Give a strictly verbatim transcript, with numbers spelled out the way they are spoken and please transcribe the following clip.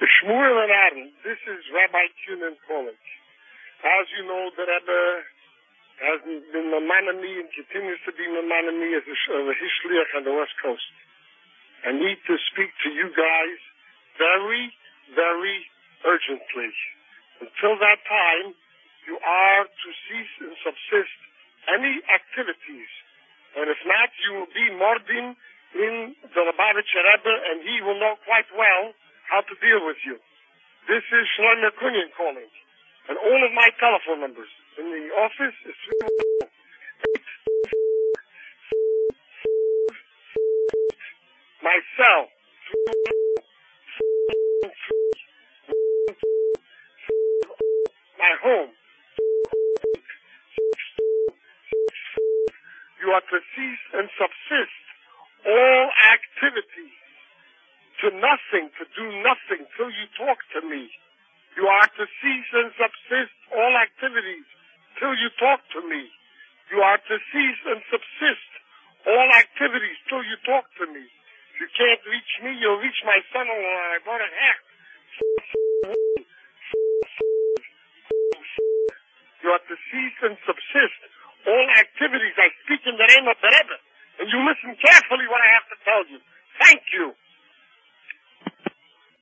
Shmuel and Aaron, this is Rabbi Kunin calling. As you know, the Rebbe has been Mamanami and continues to be Mamanami as a, a Hishliach on the West Coast. I need to speak to you guys very, very urgently. Until that time, you are to cease and subsist any activities. And if not, you will be Mordin in the Lubavitcher Rebbe, and he will know quite well how to deal with you. This is Shlomo Kunyan calling. And all of my telephone numbers in the office is my cell. My home. You are to cease and subsist all activity to nothing, to do nothing till you talk to me. You are to cease and subsist all activities till you talk to me. You are to cease and subsist all activities till you talk to me. If you can't reach me, you'll reach my son-in-law. I bought a hat. You are to cease and subsist all activities. I speak in the name of the Rebbe, and you listen carefully what I have to tell you.